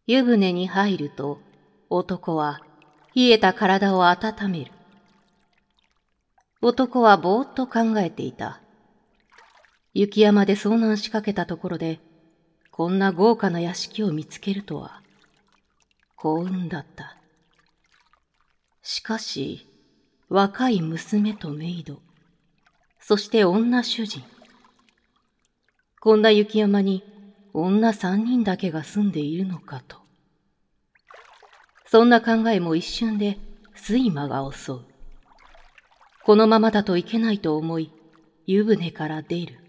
湯船に入ると、男は冷えた体を温める。男はぼーっと考えていた。雪山で遭難しかけたところで、こんな豪華な屋敷を見つけるとは、幸運だった。しかし、若い娘とメイド、そして女主人。こんな雪山に女3人だけが住んでいるのかと。そんな考えも一瞬で睡魔が襲う。このままだといけないと思い、湯船から出る。